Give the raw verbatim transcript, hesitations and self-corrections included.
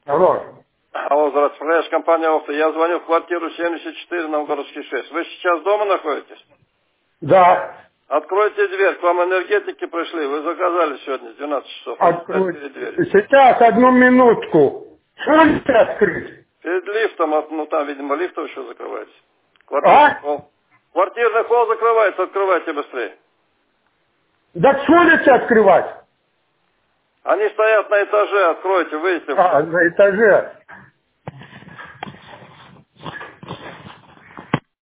Алло. Алло, здравствуйте, управляющая компания «Авто». Я звоню в квартиру семьдесят четыре, Новгородский шесть. Вы сейчас дома находитесь? Да. Откройте дверь, к вам энергетики пришли. Вы заказали сегодня с двенадцати часов. Открой. Перед дверью. Сейчас, одну минутку. Можете открыть? Перед лифтом, от- ну там, видимо, лифтов еще закрывается. Квартирный А? холл. Квартирный холл закрывается, открывайте быстрее. Да с улицы открывать. Они стоят на этаже, откройте, выйдите. А, на этаже.